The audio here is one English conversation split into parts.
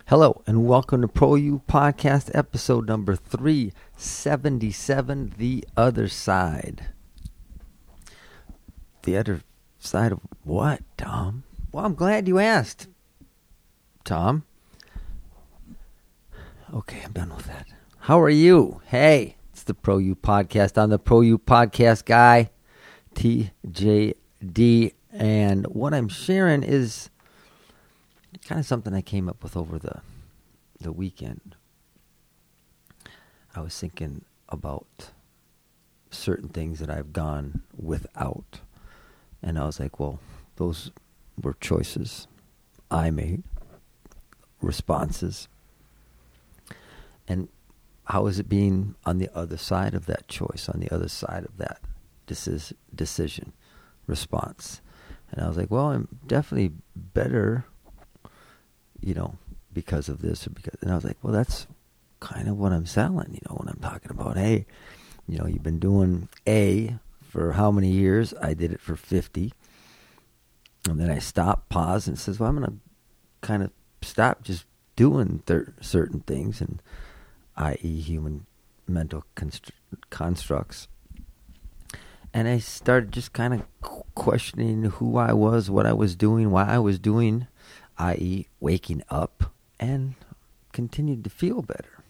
Hello and welcome to Pro You Podcast episode number 377, The Other Side. The other side of what, Tom? Well, I'm glad you asked, Tom. Okay, I'm done with that. How are you? Hey, it's the Pro You Podcast. I'm the Pro You Podcast guy, TJD, and what I'm sharing is kind of something I came up with over the weekend. I was thinking about certain things that I've gone without. And I was like, well, those were choices I made, responses. And how is it being on the other side of that choice, on the other side of that decision, response? And I was like, well, I'm definitely better, because of this or because, and I was like, well, that's kind of what I'm selling, when I'm talking about, hey, you've been doing A for how many years? I did it for 50. And then I stopped, paused, and says, well, I'm going to kind of stop just doing certain things, and i.e. human mental constructs. And I started just kind of questioning who I was, what I was doing, why I was doing, i.e. waking up, and continued to feel better.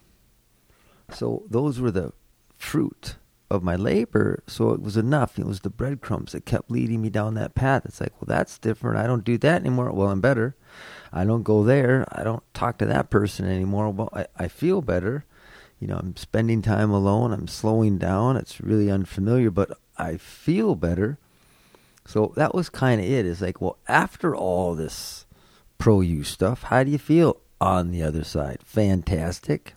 So those were the fruit of my labor, so it was enough. It was the breadcrumbs that kept leading me down that path. It's like, well, that's different. I don't do that anymore. Well, I'm better. I don't go there. I don't talk to that person anymore. Well, I feel better. I'm spending time alone. I'm slowing down. It's really unfamiliar, but I feel better. So that was kind of it. It's like, well, after all this pro-you stuff, how do you feel on the other side? Fantastic.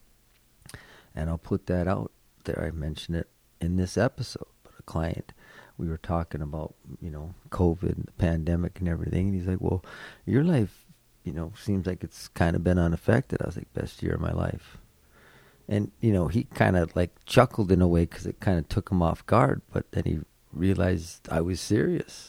And I'll put that out there. I mentioned it in this episode. But a client, we were talking about, COVID and the pandemic and everything. And he's like, well, your life, seems like it's kind of been unaffected. I was like, best year of my life. And, he kind of like chuckled in a way because it kind of took him off guard. But then he realized I was serious.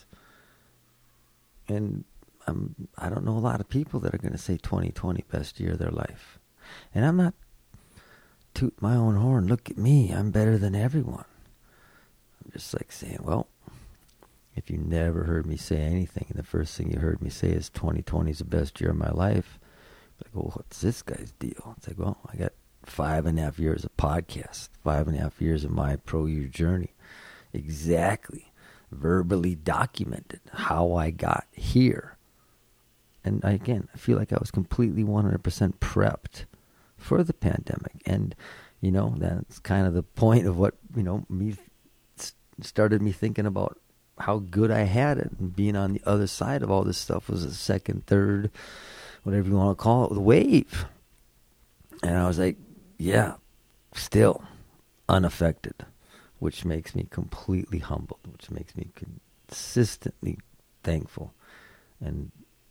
And I don't know a lot of people that are going to say 2020 best year of their life. And I'm not toot my own horn. Look at me. I'm better than everyone. I'm just like saying, well, if you never heard me say anything, and the first thing you heard me say is 2020 is the best year of my life, like, well, what's this guy's deal? It's like, well, I got 5.5 years of podcast, 5.5 years of my pro-you journey. Exactly. Verbally documented how I got here. And I feel like I was completely 100% prepped for the pandemic. And, that's kind of the point of what, me started me thinking about how good I had it. And being on the other side of all this stuff was a second, third, whatever you want to call it, the wave. And I was like, yeah, still unaffected, which makes me completely humbled, which makes me consistently thankful and,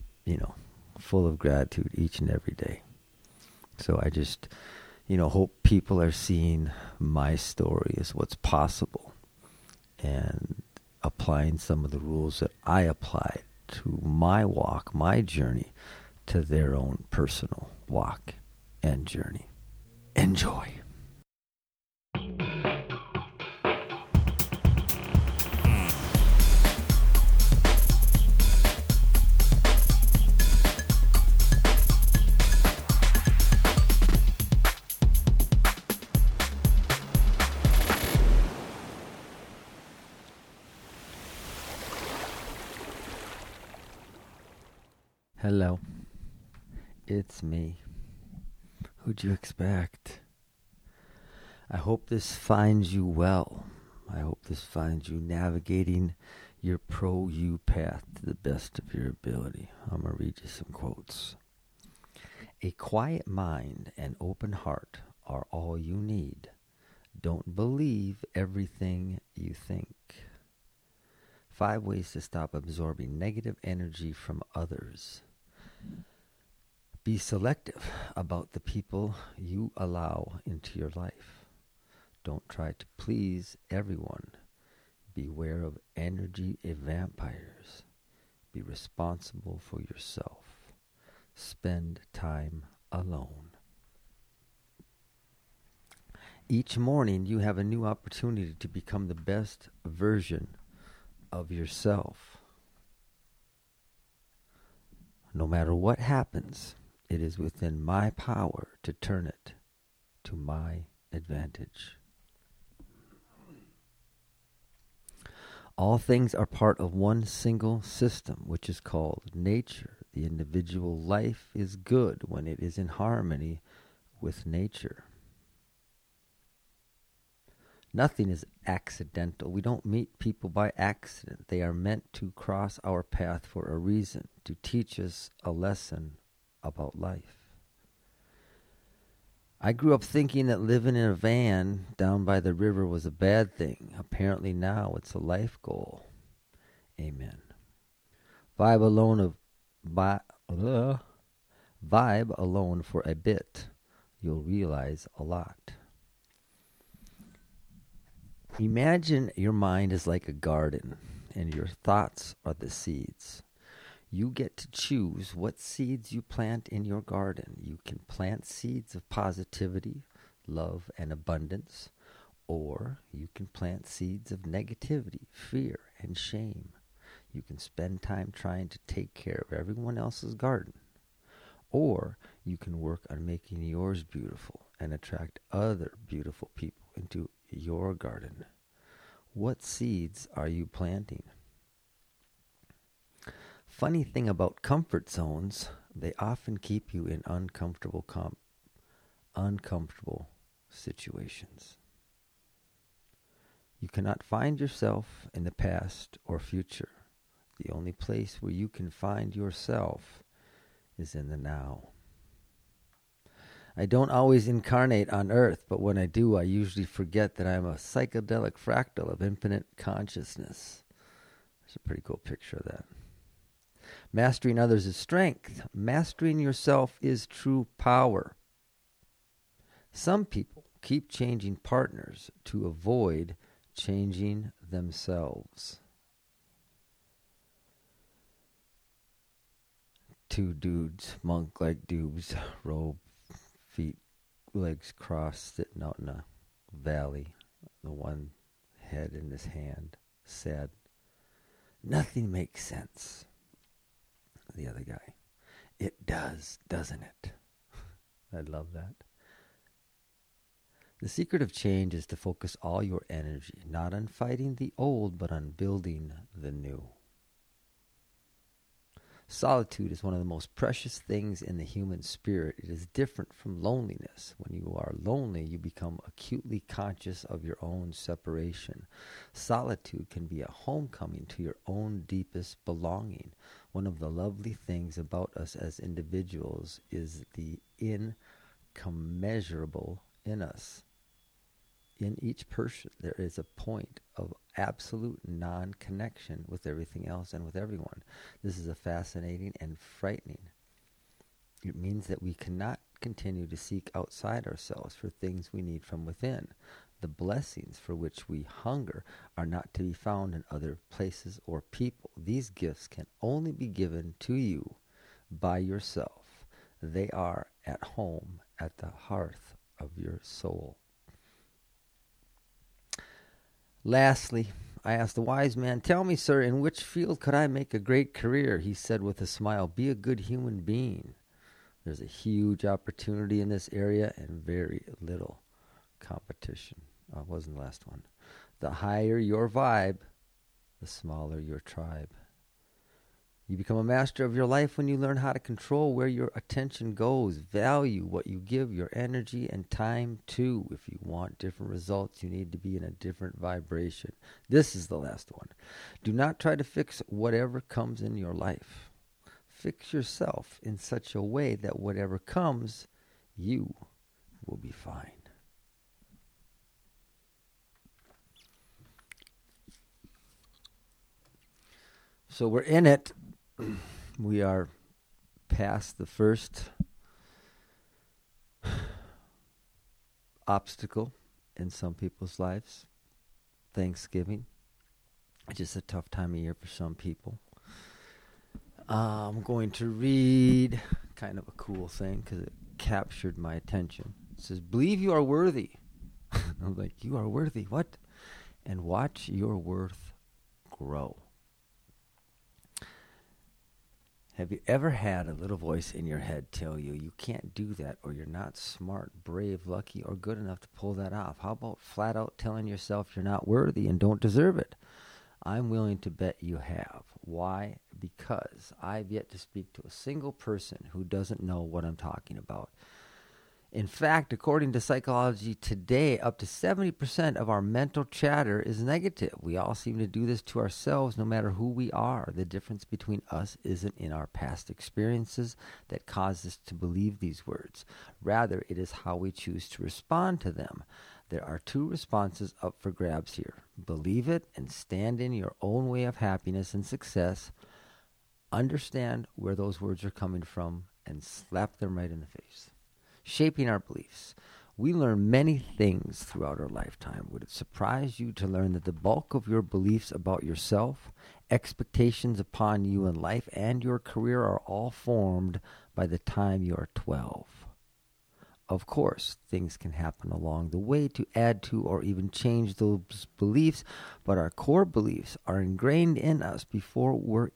full of gratitude each and every day. So I just, hope people are seeing my story as what's possible and applying some of the rules that I applied to my walk, my journey, to their own personal walk and journey. Enjoy. Hello, it's me. Who'd you expect? I hope this finds you well. I hope this finds you navigating your pro-you path to the best of your ability. I'm going to read you some quotes. A quiet mind and open heart are all you need. Don't believe everything you think. 5 ways to stop absorbing negative energy from others. Be selective about the people you allow into your life. Don't try to please everyone. Beware of energy vampires. Be responsible for yourself. Spend time alone. Each morning you have a new opportunity to become the best version of yourself. No matter what happens, it is within my power to turn it to my advantage. All things are part of one single system, which is called nature. The individual life is good when it is in harmony with nature. Nothing is accidental. We don't meet people by accident. They are meant to cross our path for a reason, to teach us a lesson about life. I grew up thinking that living in a van down by the river was a bad thing. Apparently now it's a life goal. Amen. Vibe alone for a bit. You'll realize a lot. Imagine your mind is like a garden, and your thoughts are the seeds. You get to choose what seeds you plant in your garden. You can plant seeds of positivity, love, and abundance, or you can plant seeds of negativity, fear, and shame. You can spend time trying to take care of everyone else's garden, or you can work on making yours beautiful and attract other beautiful people into your garden. What seeds are you planting? Funny thing about comfort zones, they often keep you in uncomfortable situations. You cannot find yourself in the past or future. The only place where you can find yourself is in the now. I don't always incarnate on Earth, but when I do, I usually forget that I'm a psychedelic fractal of infinite consciousness. There's a pretty cool picture of that. Mastering others is strength. Mastering yourself is true power. Some people keep changing partners to avoid changing themselves. Two dudes, monk-like dudes, robe, feet, legs crossed, sitting out in a valley. The one head in his hand, sad. Nothing makes sense. The other guy, it does, doesn't it? I love that. The secret of change is to focus all your energy, not on fighting the old, but on building the new. Solitude is one of the most precious things in the human spirit. It is different from loneliness. When you are lonely, you become acutely conscious of your own separation. Solitude can be a homecoming to your own deepest belonging. One of the lovely things about us as individuals is the incommensurable in us. In each person, there is a point of absolute non-connection with everything else and with everyone. This is a fascinating and frightening. It means that we cannot continue to seek outside ourselves for things we need from within. The blessings for which we hunger are not to be found in other places or people. These gifts can only be given to you by yourself. They are at home at the hearth of your soul. Lastly, I asked the wise man, "Tell me, sir, in which field could I make a great career?" He said with a smile, "Be a good human being." There's a huge opportunity in this area and very little competition. Oh, it wasn't the last one. The higher your vibe, the smaller your tribe. You become a master of your life when you learn how to control where your attention goes. Value what you give your energy and time to. If you want different results, you need to be in a different vibration. This is the last one. Do not try to fix whatever comes in your life. Fix yourself in such a way that whatever comes, you will be fine. So we're in it. We are past the first obstacle in some people's lives. Thanksgiving. It's just a tough time of year for some people. I'm going to read kind of a cool thing because it captured my attention. It says, believe you are worthy. I'm like, you are worthy? What? And watch your worth grow. Have you ever had a little voice in your head tell you, you can't do that, or you're not smart, brave, lucky, or good enough to pull that off? How about flat out telling yourself you're not worthy and don't deserve it? I'm willing to bet you have. Why? Because I've yet to speak to a single person who doesn't know what I'm talking about. In fact, according to Psychology Today, up to 70% of our mental chatter is negative. We all seem to do this to ourselves no matter who we are. The difference between us isn't in our past experiences that cause us to believe these words. Rather, it is how we choose to respond to them. There are two responses up for grabs here. Believe it and stand in your own way of happiness and success. Understand where those words are coming from and slap them right in the face. Shaping our beliefs. We learn many things throughout our lifetime. Would it surprise you to learn that the bulk of your beliefs about yourself, expectations upon you in life, and your career are all formed by the time you are 12? Of course, things can happen along the way to add to or even change those beliefs, but our core beliefs are ingrained in us before we've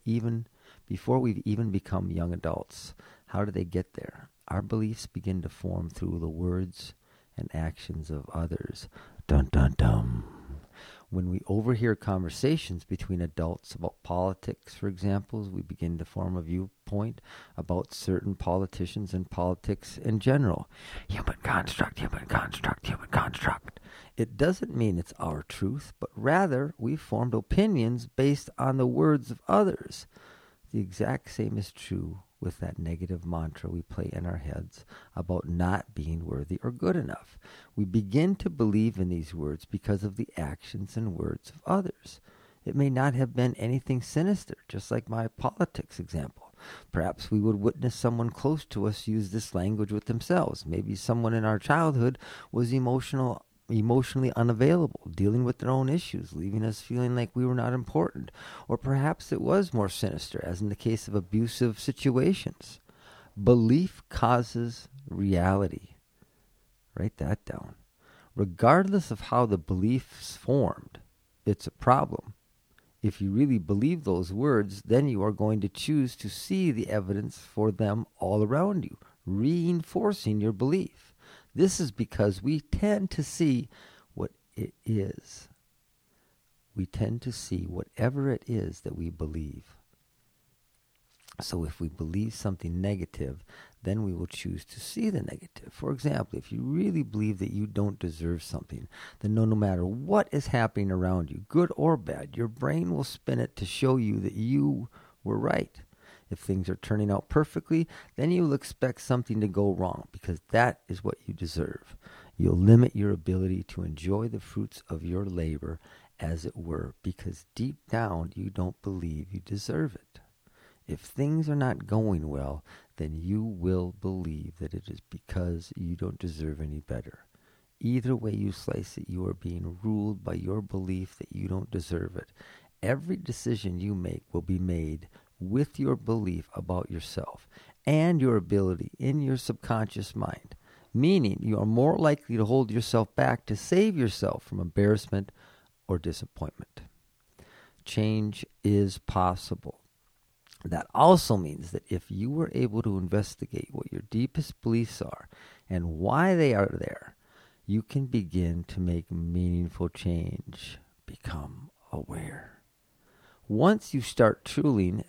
even become young adults. How do they get there? Our beliefs begin to form through the words and actions of others. Dun dun dun. When we overhear conversations between adults about politics, for example, we begin to form a viewpoint about certain politicians and politics in general. Human construct, human construct, human construct. It doesn't mean it's our truth, but rather we've formed opinions based on the words of others. The exact same is true with that negative mantra we play in our heads about not being worthy or good enough. We begin to believe in these words because of the actions and words of others. It may not have been anything sinister, just like my politics example. Perhaps we would witness someone close to us use this language with themselves. Maybe someone in our childhood was emotionally unavailable, dealing with their own issues, leaving us feeling like we were not important. Or perhaps it was more sinister, as in the case of abusive situations. Belief causes reality. Write that down. Regardless of how the belief's formed, it's a problem. If you really believe those words, then you are going to choose to see the evidence for them all around you, reinforcing your belief. This is because we tend to see what it is. We tend to see whatever it is that we believe. So if we believe something negative, then we will choose to see the negative. For example, if you really believe that you don't deserve something, then no matter what is happening around you, good or bad, your brain will spin it to show you that you were right. If things are turning out perfectly, then you'll expect something to go wrong because that is what you deserve. You'll limit your ability to enjoy the fruits of your labor, as it were, because deep down you don't believe you deserve it. If things are not going well, then you will believe that it is because you don't deserve any better. Either way you slice it, you are being ruled by your belief that you don't deserve it. Every decision you make will be made with your belief about yourself and your ability in your subconscious mind, meaning you are more likely to hold yourself back to save yourself from embarrassment or disappointment. Change is possible. That also means that if you were able to investigate what your deepest beliefs are and why they are there, you can begin to make meaningful change. Become aware. Once you start truly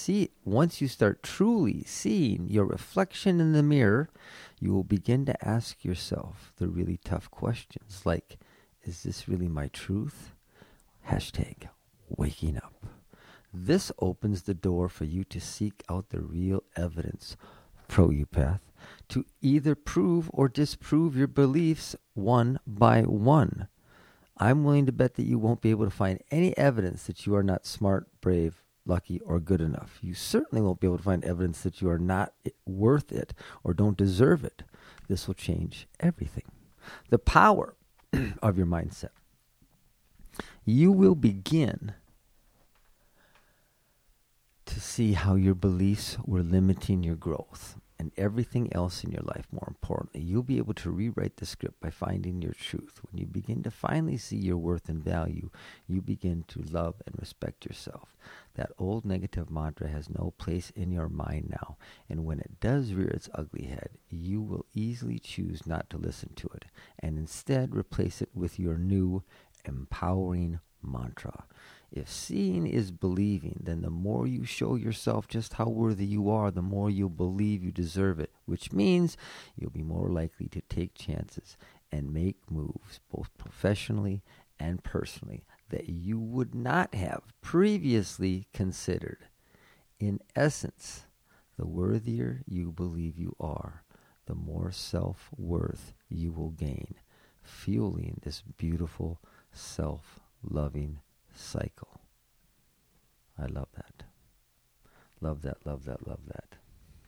seeing your reflection in the mirror, you will begin to ask yourself the really tough questions like, is this really my truth? Hashtag waking up. This opens the door for you to seek out the real evidence, Pro-Youpath, to either prove or disprove your beliefs one by one. I'm willing to bet that you won't be able to find any evidence that you are not smart, brave, lucky, or good enough. You certainly won't be able to find evidence that you are not worth it or don't deserve it. This will change everything. The power of your mindset. You will begin to see how your beliefs were limiting your growth. and everything else in your life, more importantly. You'll be able to rewrite the script by finding your truth. When you begin to finally see your worth and value, you begin to love and respect yourself. That old negative mantra has no place in your mind now, and when it does rear its ugly head, you will easily choose not to listen to it, and instead replace it with your new, empowering mantra. If seeing is believing, then the more you show yourself just how worthy you are, the more you'll believe you deserve it, which means you'll be more likely to take chances and make moves, both professionally and personally, that you would not have previously considered. In essence, the worthier you believe you are, the more self-worth you will gain, fueling this beautiful self-loving cycle. I love that. Love that, love that, love that.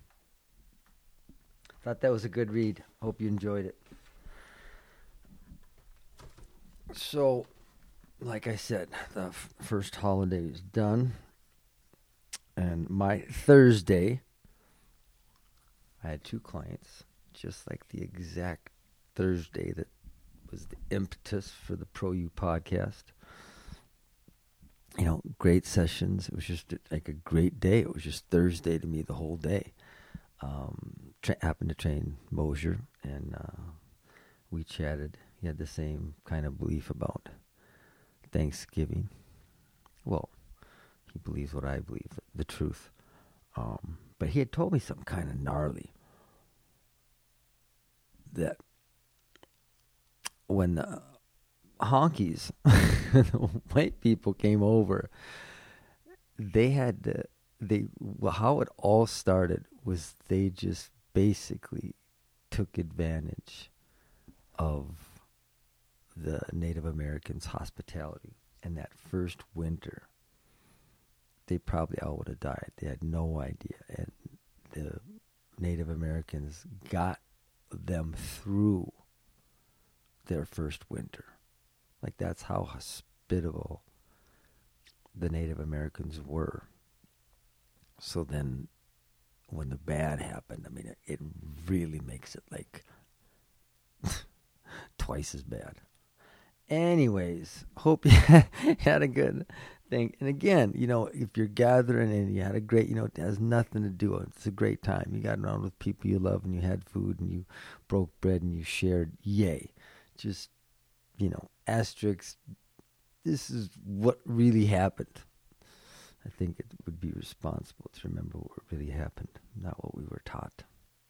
Thought that was a good read. Hope you enjoyed it. So, like I said, the first holiday is done. And my Thursday, I had 2 clients, just like the exact Thursday that was the impetus for the Pro You podcast. You know, great sessions. It was just like a great day. It was just Thursday to me the whole day. Happened to train Mosier, and we chatted. He had the same kind of belief about Thanksgiving. Well, he believes what I believe, the truth. But he had told me something kind of gnarly. That when the honkies, the white people came over, how it all started was they just basically took advantage of the Native Americans' hospitality. And that first winter, they probably all would have died. They had no idea. And the Native Americans got them through their first winter. Like, that's how hospitable the Native Americans were. So then when the bad happened, I mean, it really makes it like twice as bad. Anyways, hope you had a good thing. And again, you know, if you're gathering and you had a great, you know, it has nothing to do. It's a great time. You got around with people you love and you had food and you broke bread and you shared. Yay. Just, you know, asterisks. This is what really happened. I think it would be responsible to remember what really happened, not what we were taught.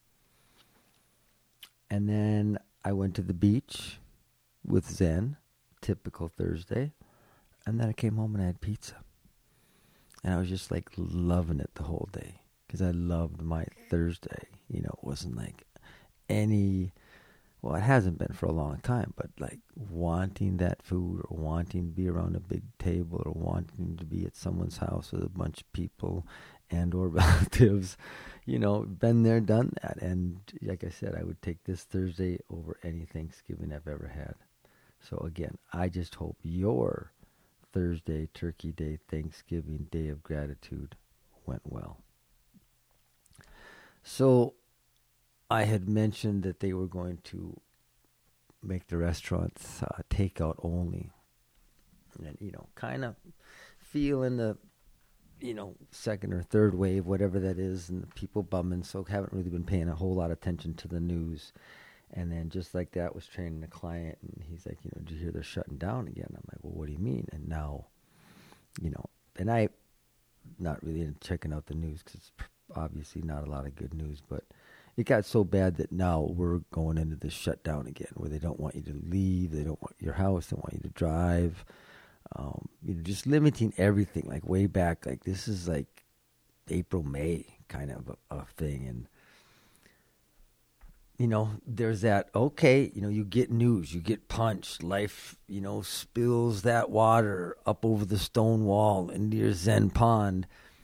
And then I went to the beach with Zen, typical Thursday. And then I came home and I had pizza. And I was just like loving it the whole day because I loved my Thursday. You know, it wasn't like any, well, it hasn't been for a long time, but like wanting that food or wanting to be around a big table or wanting to be at someone's house with a bunch of people and or relatives, you know, been there, done that. And like I said, I would take this Thursday over any Thanksgiving I've ever had. So again, I just hope your Thursday, Turkey Day, Thanksgiving, Day of Gratitude went well. So I had mentioned that they were going to make the restaurants takeout only. And, you know, kind of feeling the, you know, second or third wave, whatever that is, and the people bumming, so haven't really been paying a whole lot of attention to the news. And then just like that, was training a client, and he's like, you know, did you hear they're shutting down again? I'm like, well, what do you mean? And now, you know, and I not really into checking out the news because it's obviously not a lot of good news, but it got so bad that now we're going into this shutdown again, where they don't want you to leave, they don't want your house, they want you to drive, you know, just limiting everything, like way back, like this is like April, May kind of a thing. And you know, there's that, okay, you know, you get news, you get punched, life, you know, spills that water up over the stone wall into your Zen pond.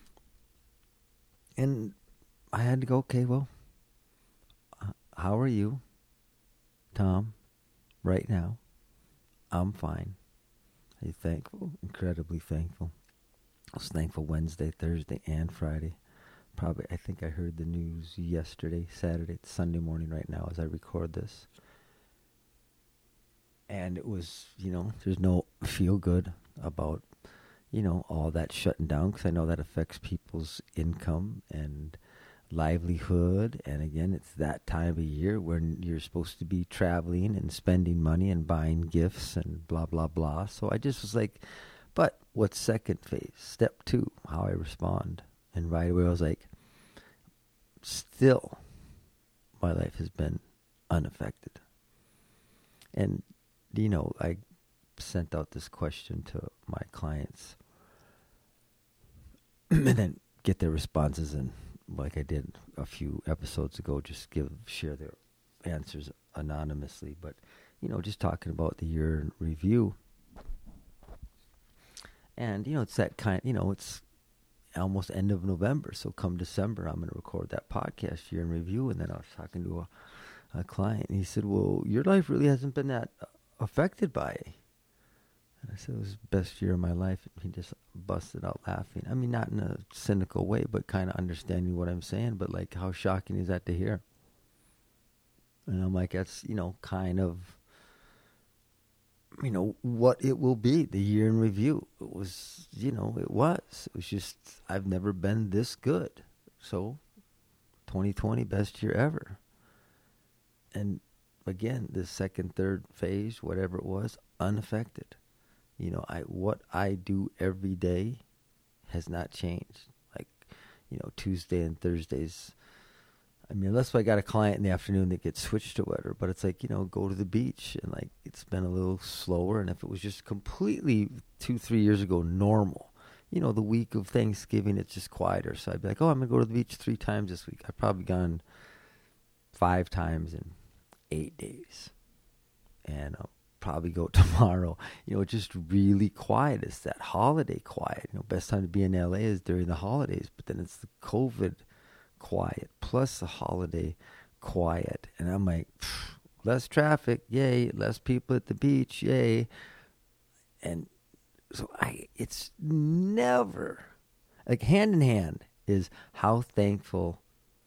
And I had to go, okay, well, how are you, Tom, right now? I'm fine. Are you thankful? Incredibly thankful. I was thankful Wednesday, Thursday, and Friday. probably, I think I heard the news yesterday, Saturday, it's Sunday morning right now as I record this. And it was, there's no feel good about, all that shutting down, because I know that affects people's income and livelihood. And again, it's that time of year when you're supposed to be traveling and spending money and buying gifts and blah, blah, blah. So I just was like, but what's second phase? Step 2, how I respond. And right away I was like, still, my life has been unaffected. And, I sent out this question to my clients and then get their responses, and like I did a few episodes ago, just share their answers anonymously. But, just talking about the year in review. And, it's that kind, it's almost end of November. So come December, I'm going to record that podcast year in review. And then I was talking to a client, and he said, well, your life really hasn't been that affected by it. And I said, it was the best year of my life. And he just busted out laughing. I mean, not in a cynical way, but kind of understanding what I'm saying. But like, how shocking is that to hear? And I'm like, that's, kind of, what it will be, the year in review. It was, it was just, I've never been this good. So 2020, best year ever. And again, the second, third phase, whatever it was, unaffected. What I do every day has not changed. Like, Tuesday and Thursdays. I mean, unless I got a client in the afternoon that gets switched to whatever, but it's like, go to the beach, and like, it's been a little slower. And if it was just completely 2-3 years ago normal, the week of Thanksgiving, it's just quieter. So I'd be like, oh, I'm going to go to the beach 3 times this week. I've probably gone 5 times in 8 days. And I'll probably go tomorrow. Just really quiet. It's that holiday quiet. Best time to be in LA is during the holidays, but then it's the COVID quiet plus the holiday quiet. And I'm like, less traffic, yay, less people at the beach, yay. And so it's never, like, hand in hand is how thankful,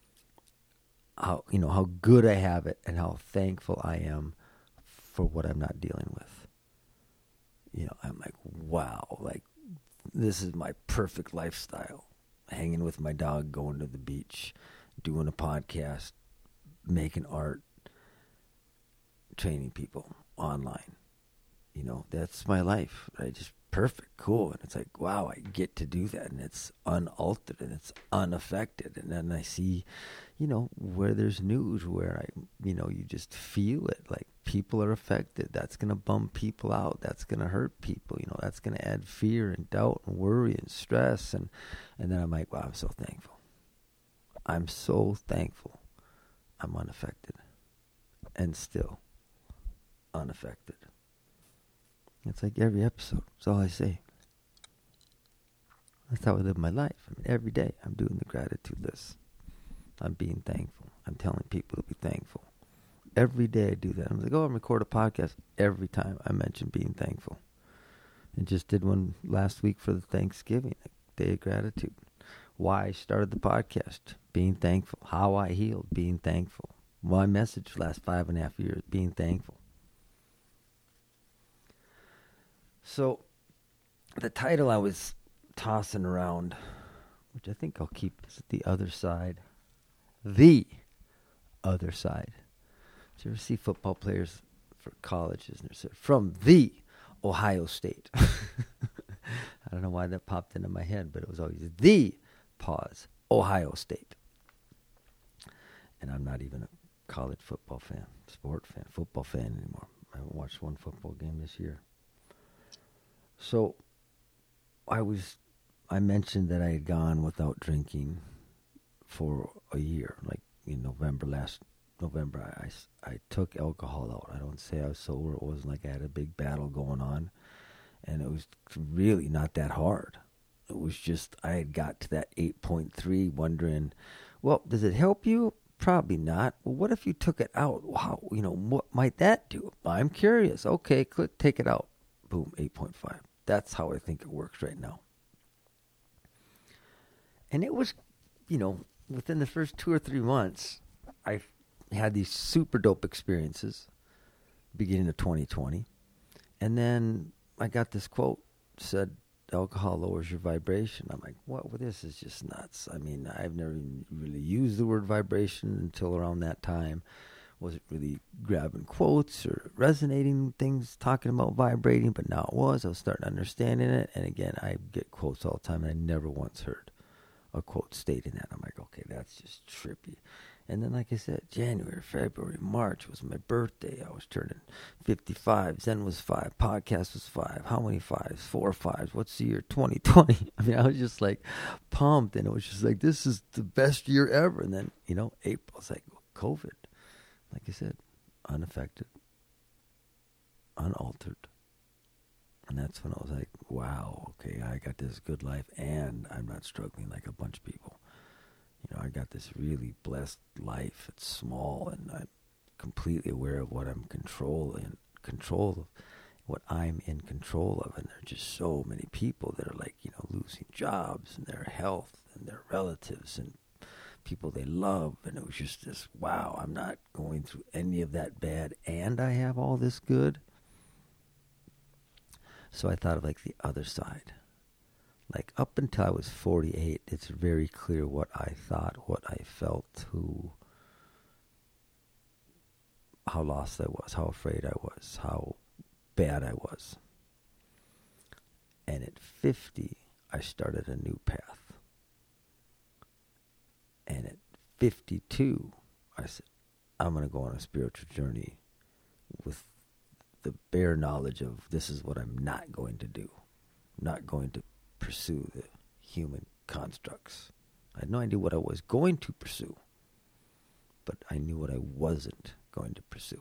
how good I have it, and how thankful I am for what I'm not dealing with. I'm like, wow, like, this is my perfect lifestyle. Hanging with my dog, going to the beach, doing a podcast, making art, training people online. That's my life. Just perfect, cool. And it's like, wow, I get to do that. And it's unaltered and it's unaffected. And then I see, where there's news where you just feel it. Like, people are affected. That's going to bum people out. That's going to hurt people. That's going to add fear and doubt and worry and stress. And then I'm like, wow, I'm so thankful. I'm so thankful I'm unaffected and still unaffected. It's like every episode. That's all I say. That's how I live my life. I mean, every day I'm doing the gratitude list. I'm being thankful. I'm telling people to be thankful. Every day I do that. I'm like, oh, I'm record a podcast. Every time I mention being thankful. And just did one last week for the Thanksgiving, Day of Gratitude. Why I started the podcast, being thankful. How I healed, being thankful. My message the last 5.5 years, being thankful. So, the title I was tossing around, which I think I'll keep, is The Other Side. The Other Side. Did you ever see football players for colleges and they're from the Ohio State? I don't know why that popped into my head, but it was always the Ohio State. And I'm not even a college football fan, football fan anymore. I haven't watched one football game this year. So I mentioned that I had gone without drinking for a year. Like in last November, I took alcohol out. I don't say I was sober. It wasn't like I had a big battle going on. And it was really not that hard. It was just I had got to that 8.3 wondering, well, does it help you? Probably not. Well, what if you took it out? Wow, what might that do? I'm curious. Okay, click, take it out. Boom, 8.5. That's how I think it works right now. And it was within the first 2 or 3 months, I had these super dope experiences beginning of 2020. And then I got this quote said, alcohol lowers your vibration. I'm like, what? Well, this is just nuts. I mean, I've never even really used the word vibration until around that time. Wasn't really grabbing quotes or resonating things, talking about vibrating, but now it was. I was starting understanding it. And again, I get quotes all the time, and I never once heard a quote stating that. I'm like, okay, that's just trippy. And then, like I said, January, February, March was my birthday. I was turning 55. Zen was 5. Podcast was 5. How many 5s? 4 5s. What's the year? 2020. I mean, I was just like pumped, and it was just like, this is the best year ever. And then, April, it's like COVID. Like I said, unaffected, unaltered. And that's when I was like, wow, okay, I got this good life, and I'm not struggling like a bunch of people. I got this really blessed life. It's small, and I'm completely aware of what I'm control of, what I'm in control of. And there are just so many people that are like, losing jobs and their health and their relatives and people they love. And it was just this, wow, I'm not going through any of that bad, and I have all this good. So I thought of like the other side. Like up until I was 48, it's very clear what I thought, what I felt, how lost I was, how afraid I was, how bad I was. And at 50, I started a new path. And at 52, I said, I'm going to go on a spiritual journey with the bare knowledge of this is what I'm not going to do. I'm not going to pursue the human constructs. I had no idea what I was going to pursue, but I knew what I wasn't going to pursue.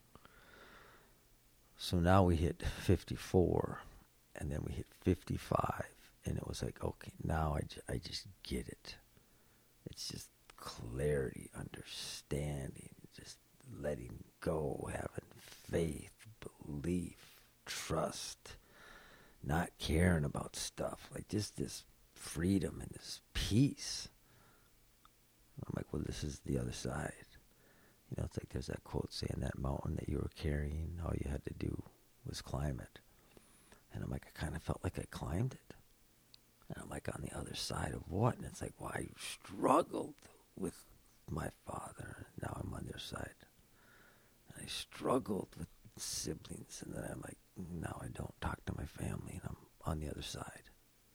So now we hit 54, and then we hit 55, and it was like, okay, now I just get it. It's just clarity, understanding, just letting go, having faith, belief, trust, not caring about stuff, like just this freedom and this peace. I'm like, well, this is the other side. It's like there's that quote saying that mountain that you were carrying, all you had to do was climb it. And I'm like, I kind of felt like I climbed it. And I'm like, on the other side of what? And it's like, well, I struggled with my father. Now I'm on their side. And I struggled with siblings. And then I'm like, now I don't talk to my family, and I'm on the other side.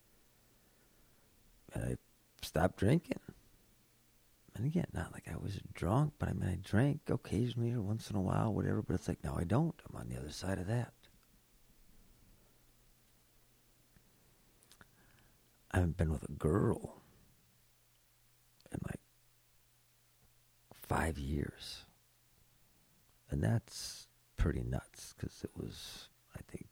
And I stopped drinking. And again, not like I was drunk, but I mean, I drank occasionally or once in a while, whatever. But it's like, now I don't. I'm on the other side of that. I haven't been with a girl in like 5 years. And that's pretty nuts, because it was, I think,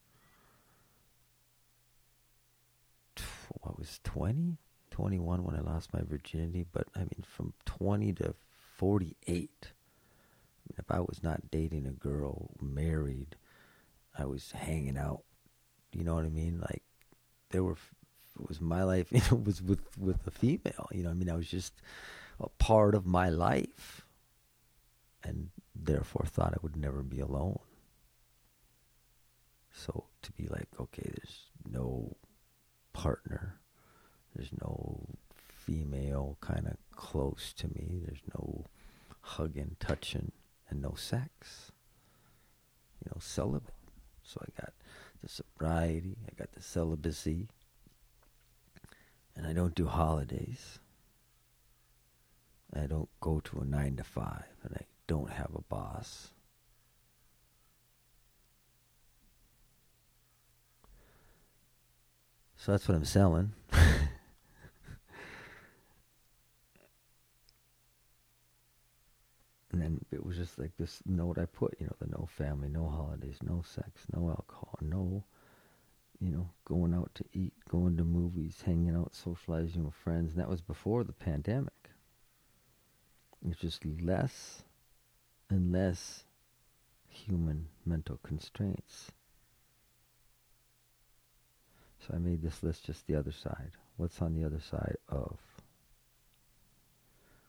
I was 20, 21 when I lost my virginity. But I mean, from 20 to 48, I mean, if I was not dating a girl, married, I was hanging out. You know what I mean? Like, it was my life, was with a female. I mean, I was just a part of my life, and therefore thought I would never be alone. So to be like, okay, there's no partner, there's no female kind of close to me, there's no hugging, touching, and no sex. Celibate. So I got the sobriety, I got the celibacy, and I don't do holidays. I don't go to a 9 to 5, and I don't have a boss. So that's what I'm selling. And then it was just like this note I put, the no family, no holidays, no sex, no alcohol, no, going out to eat, going to movies, hanging out, socializing with friends. And that was before the pandemic. It was just less and less human mental constraints. So I made this list just the other side. What's on the other side of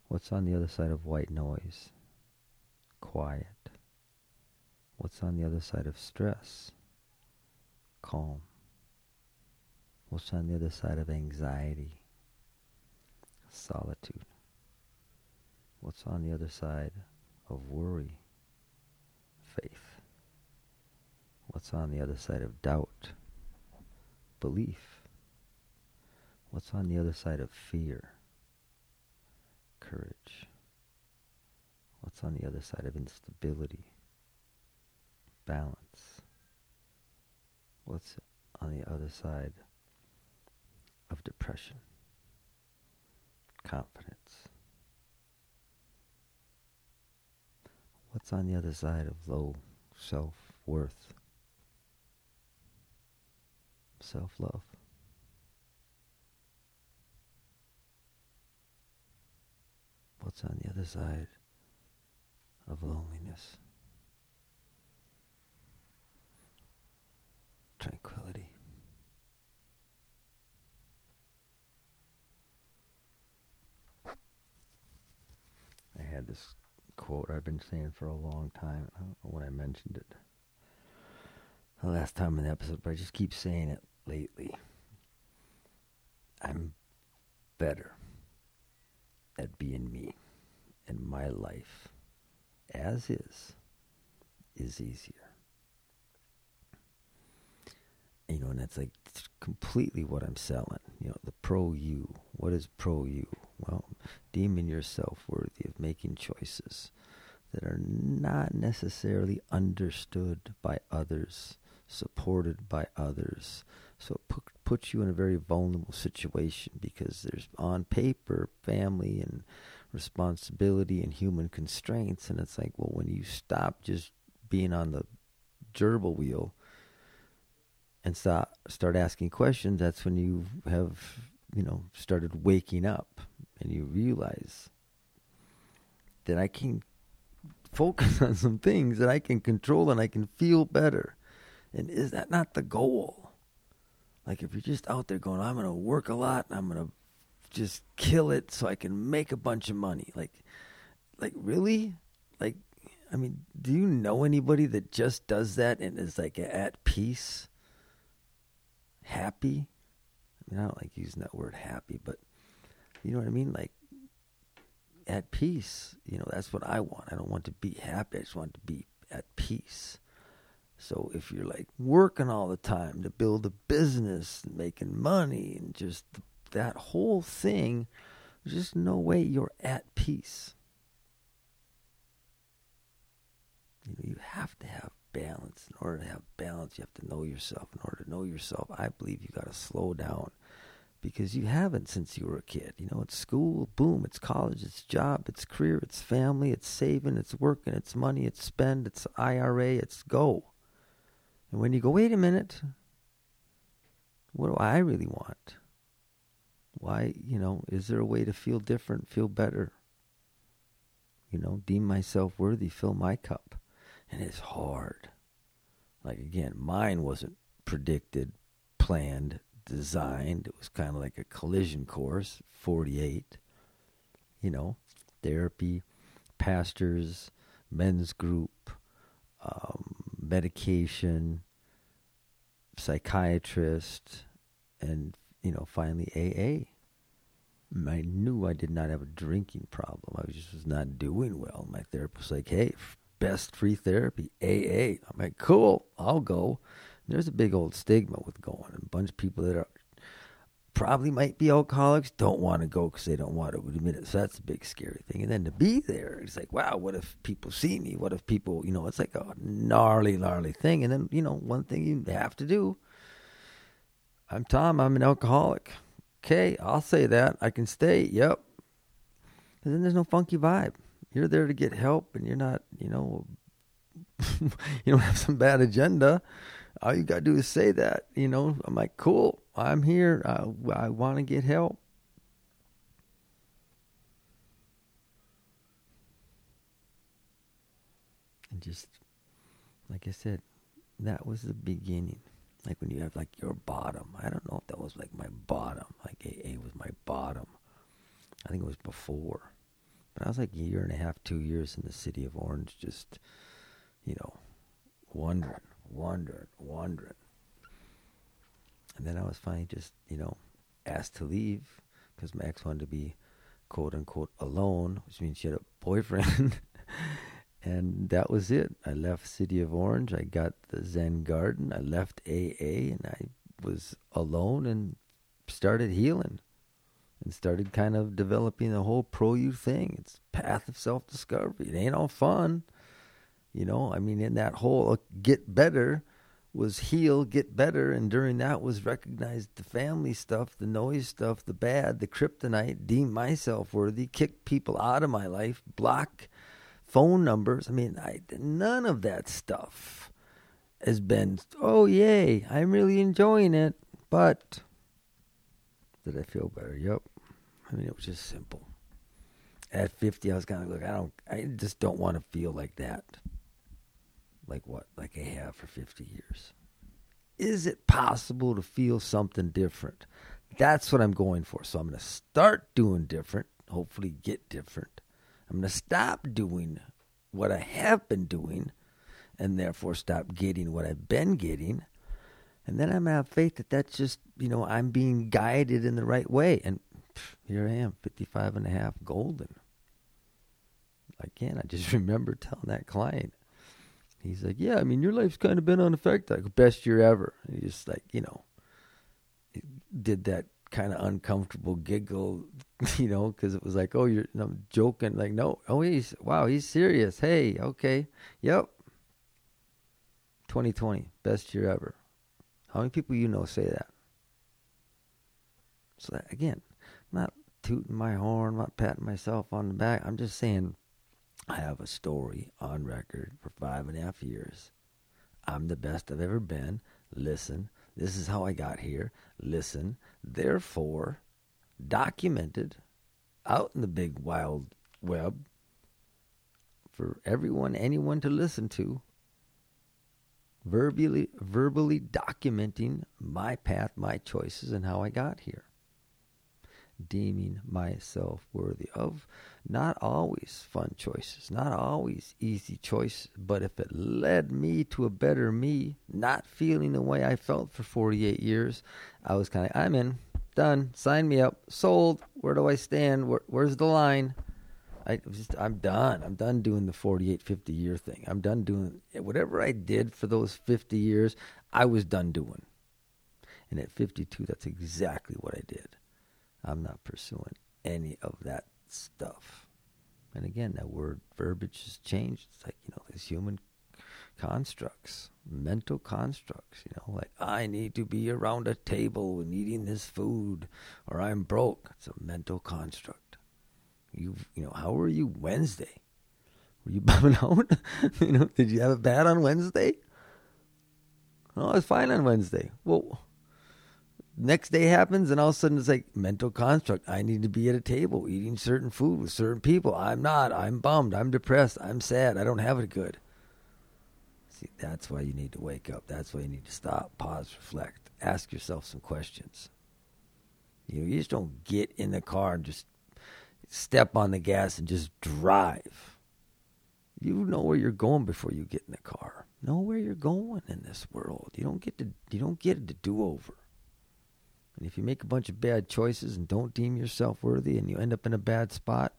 What's on the other side of white noise? Quiet. What's on the other side of stress? Calm. What's on the other side of anxiety? Solitude. What's on the other side of worry? Faith. What's on the other side of doubt? Belief. What's on the other side of fear? Courage. What's on the other side of instability? Balance. What's on the other side of depression? Confidence. What's on the other side of low self-worth? Self-love. What's on the other side of loneliness? Tranquility. I had this quote I've been saying for a long time. I don't know when I mentioned it the last time in the episode, but I just keep saying it lately. I'm better at being me, and my life as is easier. And that's like completely what I'm selling. The pro you. What is pro you? Well, deeming yourself worthy of making choices that are not necessarily understood by others, supported by others. So it puts you in a very vulnerable situation because there's on paper family and responsibility and human constraints. And it's like, well, when you stop just being on the gerbil wheel and start asking questions, that's when you have, started waking up and you realize that I can focus on some things that I can control and I can feel better. And is that not the goal? Like if you're just out there going, I'm going to work a lot and I'm going to just kill it so I can make a bunch of money. Like really? Do you know anybody that just does that and is like at peace? Happy? I don't like using that word happy, but you know what I mean? Like at peace. That's what I want. I don't want to be happy. I just want to be at peace. So if you're like working all the time to build a business, and making money, and just that whole thing, there's just no way you're at peace. You have to have balance. In order to have balance, you have to know yourself. In order to know yourself, I believe you got to slow down because you haven't since you were a kid. It's school, boom, it's college, it's job, it's career, it's family, it's saving, it's working, it's money, it's spend, it's IRA, it's go. And when you go, wait a minute, what do I really want? Why, is there a way to feel different, feel better? Deem myself worthy, fill my cup. And it's hard. Like, again, mine wasn't predicted, planned, designed. It was kind of like a collision course, 48. Therapy, pastors, men's group, medication, psychiatrist, and, finally AA. I knew I did not have a drinking problem. I just was not doing well. My therapist was like, hey, best free therapy, AA. I'm like, cool, I'll go. And there's a big old stigma with going. A bunch of people that are probably might be alcoholics don't want to go because they don't want to admit it. So that's a big scary thing. And then to be there, it's like, wow, what if people see me? What if people, it's like a gnarly thing. And then, one thing you have to do, I'm Tom, I'm an alcoholic. Okay, I'll say that. I can stay, yep. And then there's no funky vibe. You're there to get help, and you're not, you don't have some bad agenda. All you got to do is say that, I'm like, cool, I'm here. I want to get help. And just, like I said, that was the beginning. Like when you have like your bottom. I don't know if that was like my bottom. Like AA was my bottom. I think it was before. But I was like a year and a half, 2 years in the city of Orange, just, wondering. And then I was finally just, asked to leave because my ex wanted to be quote unquote alone, which means she had a boyfriend. And that was it. I left City of Orange. I got the Zen Garden. I left AA, and I was alone and started healing and started kind of developing the whole pro-you thing. It's path of self-discovery. It ain't all fun. In that whole get better was heal, get better, and during that was recognize the family stuff, the noise stuff, the bad, the kryptonite, deem myself worthy, kick people out of my life, block phone numbers. None of that stuff has been, oh, yay, I'm really enjoying it. But did I feel better? Yep. It was just simple. At 50, I was kind of like, I just don't want to feel like that. Like what? Like I have for 50 years. Is it possible to feel something different? That's what I'm going for. So I'm going to start doing different, hopefully get different. I'm going to stop doing what I have been doing and therefore stop getting what I've been getting. And then I'm going to have faith that that's just, I'm being guided in the right way. And here I am, 55 and a half, golden. Again, I just remember telling that client. He's like, yeah, your life's kind of been unaffected. Like, best year ever. And he just did that kind of uncomfortable giggle, because it was like, oh, you're joking. Like, no, oh, he's serious. Hey, okay, yep. 2020, best year ever. How many people say that? So that, again, I'm not tooting my horn, I'm not patting myself on the back. I'm just saying I have a story on record for 5.5 years. I'm the best I've ever been. Listen. This is how I got here. Listen. Therefore, documented out in the big wild web for anyone to listen to. Verbally documenting my path, my choices, and how I got here. Deeming myself worthy of not always fun choices, not always easy choices, but if it led me to a better me, not feeling the way I felt for 48 years, I was kind of, I'm in, done, sign me up, sold, where do I stand, where's the line? I'm done. I'm done doing the 48, 50 year thing. I'm done doing whatever I did for those 50 years, I was done doing. And at 52, that's exactly what I did. I'm not pursuing any of that stuff. And again, that word verbiage has changed. It's like, these human constructs, mental constructs, like I need to be around a table and eating this food or I'm broke. It's a mental construct. How were you Wednesday? Were you bumming out? Did you have it bad on Wednesday? Oh, I was fine on Wednesday. Well, next day happens, and all of a sudden it's like mental construct. I need to be at a table eating certain food with certain people. I'm not. I'm bummed. I'm depressed. I'm sad. I don't have it good. See, that's why you need to wake up. That's why you need to stop, pause, reflect, ask yourself some questions. You just don't get in the car and just step on the gas and just drive. You know where you're going before you get in the car. Know where you're going in this world. You don't get a do-over. And if you make a bunch of bad choices and don't deem yourself worthy and you end up in a bad spot,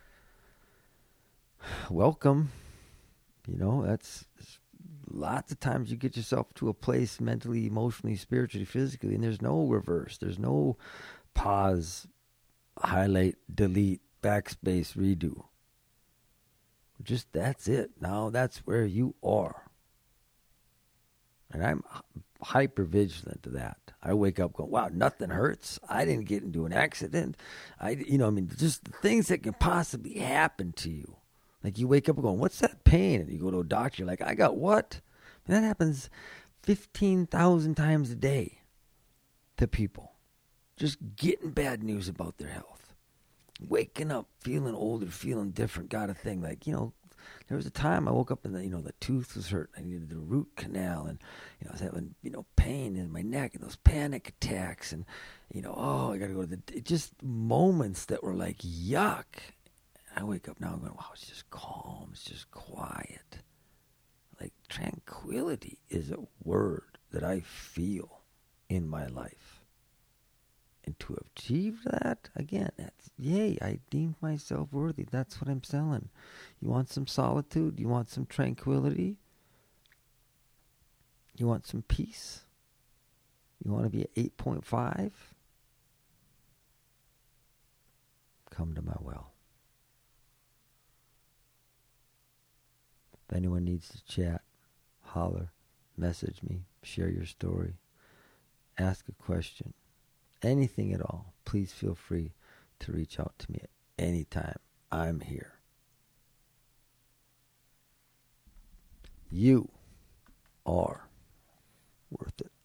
welcome. That's lots of times you get yourself to a place mentally, emotionally, spiritually, physically, and there's no reverse. There's no pause, highlight, delete, backspace, redo. Just that's it. Now that's where you are. And I'm hyper vigilant to that. I wake up going, wow, nothing hurts. I didn't get into an accident. Just the things that can possibly happen to you. Like you wake up going, what's that pain? And you go to a doctor, you're like, I got what? And that happens 15,000 times a day to people. Just getting bad news about their health. Waking up, feeling older, feeling different, got a thing. Like, there was a time I woke up and the tooth was hurt. I needed the root canal, and I was having pain in my neck and those panic attacks, and I got to go to just moments that were like yuck. I wake up now going, wow, it's just calm. It's just quiet. Like tranquility is a word that I feel in my life. And to achieve that, again, that's, yay, I deemed myself worthy. That's what I'm selling. You want some solitude? You want some tranquility? You want some peace? You want to be at 8.5? Come to my well. If anyone needs to chat, holler, message me, share your story, ask a question, anything at all, please feel free to reach out to me at any time. I'm here. You are worth it.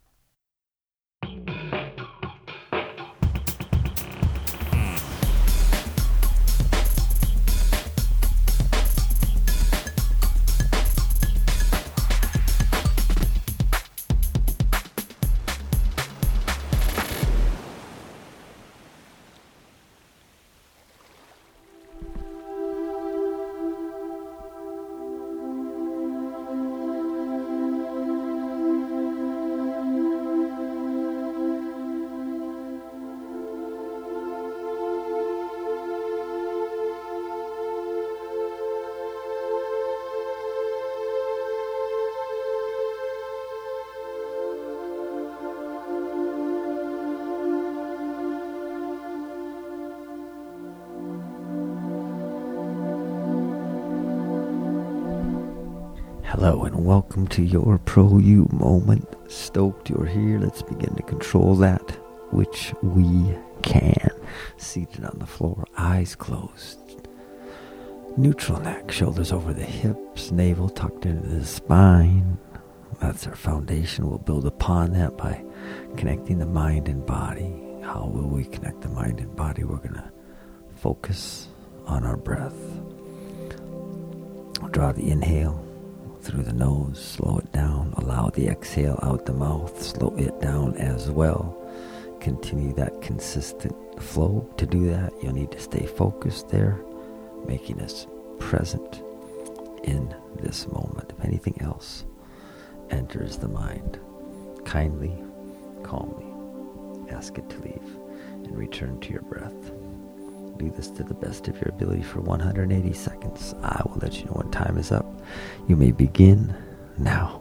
Hello and welcome to your Pro You moment. Stoked you're here. Let's begin to control that which we can. Seated on the floor, eyes closed. Neutral neck, shoulders over the hips, navel tucked into the spine. That's our foundation. We'll build upon that by connecting the mind and body. How will we connect the mind and body? We're going to focus on our breath. Draw the inhale through the nose, slow it down. Allow the exhale out the mouth, slow it down as well. Continue that consistent flow. To do that, you'll need to stay focused there, making us present in this moment. If anything else enters the mind, kindly, calmly ask it to leave and return to your breath. Do this to the best of your ability for 180 seconds. I will let you know when time is up. You may begin now.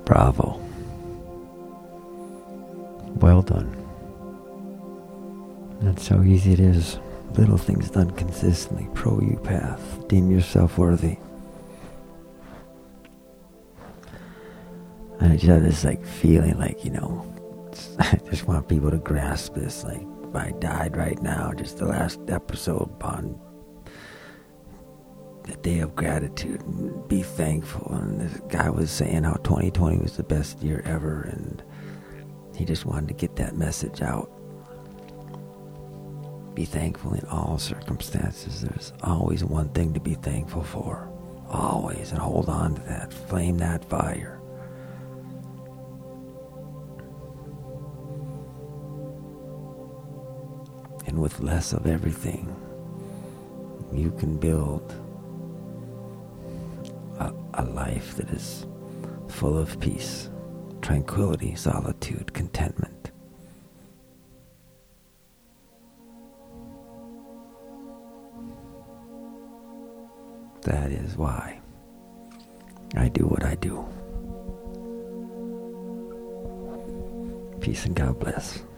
Bravo. Well done. That's how easy it is. Little things done consistently. Pro you path. Deem yourself worthy. And I just have this feeling I just want people to grasp this. If I died right now, just the last episode on the day of gratitude, and be thankful. And this guy was saying how 2020 was the best year ever, and he just wanted to get that message out. Be thankful in all circumstances. There's always one thing to be thankful for. Always. And hold on to that. Flame that fire. And with less of everything, you can build a life that is full of peace, tranquility, solitude, contentment. That is why I do what I do. Peace and God bless.